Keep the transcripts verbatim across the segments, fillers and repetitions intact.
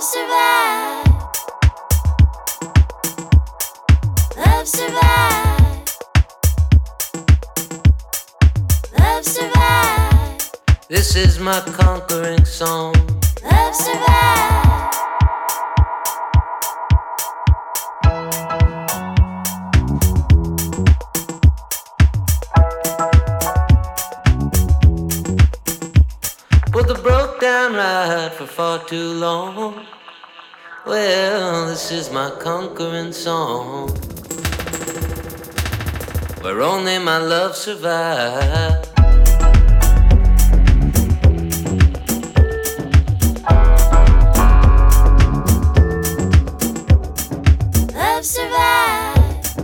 Love survive. Love survive. Love survive. This is my conquering song. Love survive. Put the broke down ride for far too long. Well, this is my conquering song, where only my love survives. Love survive.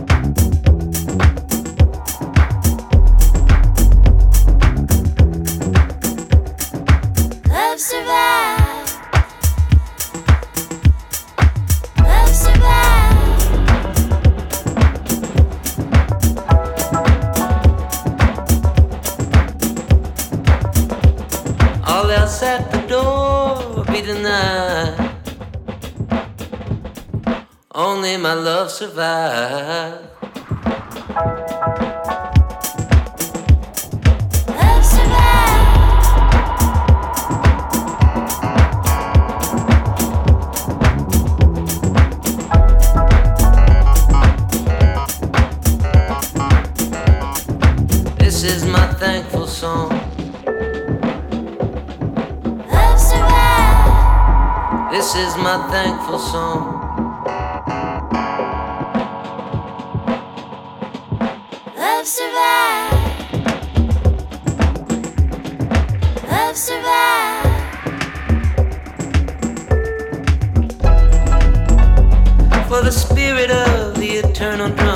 Love survive. Love survive. All else at the door be denied. Only my love survives. Love survive. This is my thankful song. Love survive. This is my thankful song. Love survive. Love survive. For the spirit of the eternal drum.